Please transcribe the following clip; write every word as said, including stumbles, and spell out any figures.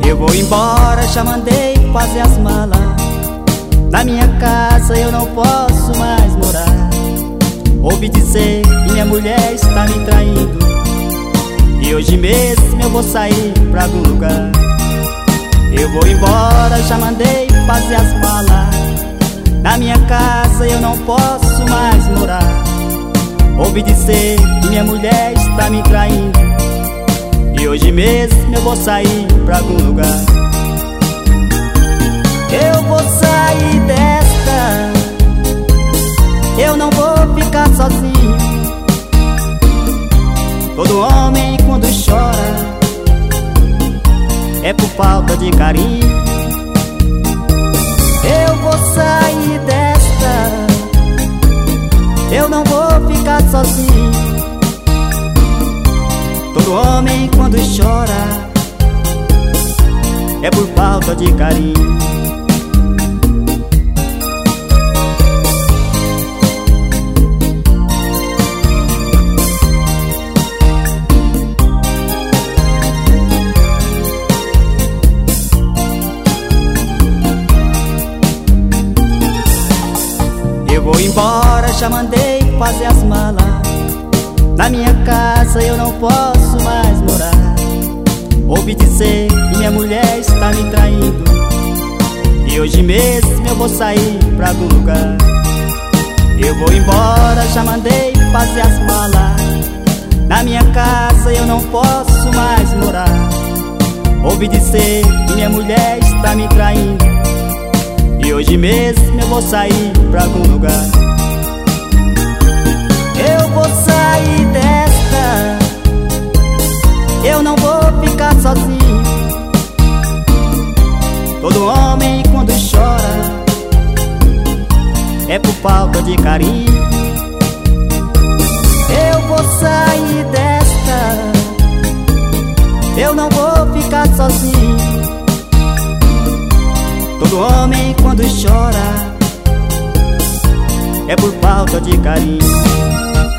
Eu vou embora, já mandei fazer as malas. Na minha casa eu não posso mais morar. Ouvi dizer que minha mulher está me traindo, e hoje mesmo eu vou sair pra algum lugar. Eu vou embora, já mandei fazer as malas. Na minha casa eu não posso mais morar. Ouvi dizer que minha mulher está me traindo, e hoje mesmo eu vou sair pra algum lugar. Eu vou sair desta, eu não vou ficar sozinho. Todo homem quando chora é por falta de carinho. Eu vou sair desta, eu não vou ficar sozinho. Todo homem quando chora é por falta de carinho. Eu vou embora, já mandei fazer as malas. Na minha casa eu não posso mais morar. Ouvi dizer que minha mulher está me traindo, e hoje mesmo eu vou sair pra algum lugar. Eu vou embora, já mandei fazer as malas. Na minha casa eu não posso mais morar. Ouvi dizer que minha mulher está me traindo, e hoje mesmo eu vou sair pra algum lugar. Eu vou sair desta, eu não vou ficar sozinho. Todo homem quando chora é por falta de carinho. Eu vou sair desta, eu não vou ficar sozinho. Todo homem quando chora é por falta de carinho.